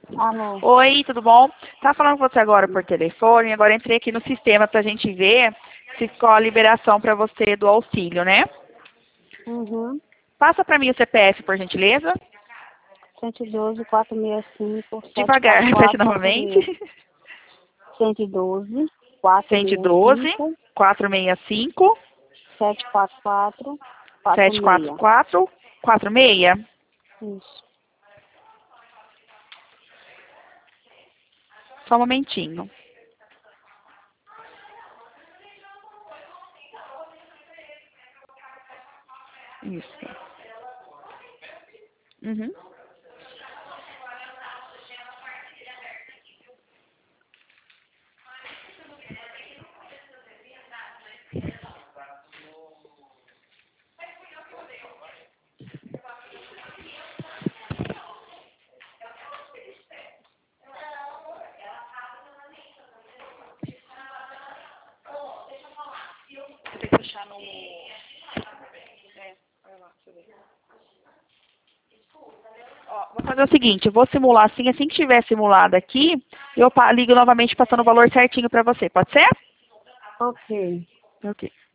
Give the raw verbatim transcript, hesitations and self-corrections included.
Alô. Oi, tudo bom? Tá falando com você agora por telefone, agora entrei aqui no sistema pra gente ver se ficou a liberação pra você do auxílio, né? Uhum. Passa pra mim o C P F, por gentileza. cento e doze, quatrocentos e sessenta e cinco, Devagar, setecentos e repete quarenta e quatro, novamente. quarenta e seis. cento e doze, quatrocentos e sessenta e cento e doze, cinco, quatrocentos e sessenta e cinco, setecentos e quarenta e quatro, setecentos e quarenta e quarenta e seis. quatro, quarenta e seis. Isso. Só um momentinho. Isso. Uhum. Você tem que deixar no... É, vai lá, deixa eu ver. Ó, vou fazer o seguinte, eu vou simular assim, assim que tiver simulado aqui, eu pa- ligo novamente passando o valor certinho pra você, pode ser? Ok. Ok.